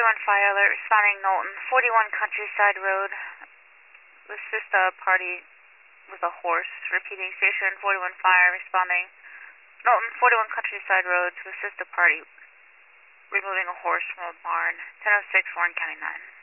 41 fire alert responding Knowlton, 41 Countryside Road. Assist a party with a horse. Repeating, station 41 fire responding Knowlton, 41 Countryside Road to assist a party removing a horse from a barn. 10:06 Warren County 9.